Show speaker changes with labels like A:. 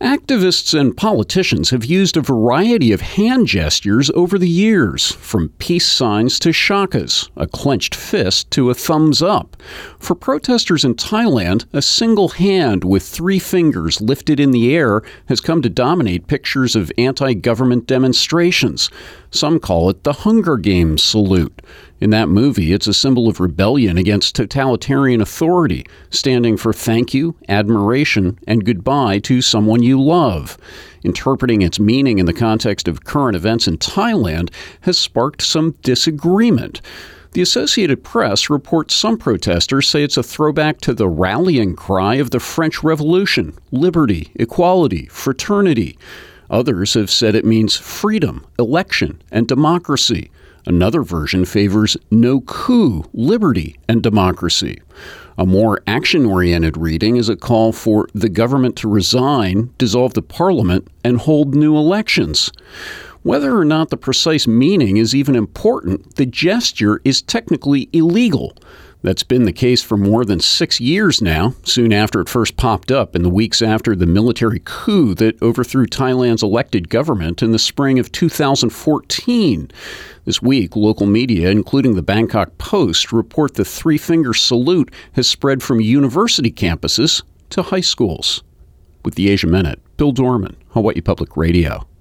A: Activists and politicians have used a variety of hand gestures over the years, from peace signs to shakas, a clenched fist to a thumbs up. For protesters in Thailand, a single hand with 3 fingers lifted in the air has come to dominate pictures of anti-government demonstrations. Some call it the Hunger Games salute. In that movie, it's a symbol of rebellion against totalitarian authority, standing for thank you, admiration, and goodbye to someone you love. Interpreting its meaning in the context of current events in Thailand has sparked some disagreement. The Associated Press reports some protesters say it's a throwback to the rallying cry of the French Revolution: liberty, equality, fraternity. Others have said it means freedom, election, and democracy. Another version favors no coup, liberty, and democracy. A more action-oriented reading is a call for the government to resign, dissolve the parliament, and hold new elections. Whether or not the precise meaning is even important, the gesture is technically illegal. That's been the case for more than 6 years now, soon after it first popped up in the weeks after the military coup that overthrew Thailand's elected government in the spring of 2014. This week, local media, including the Bangkok Post, report the 3-finger salute has spread from university campuses to high schools. With the Asia Minute, Bill Dorman, Hawaii Public Radio.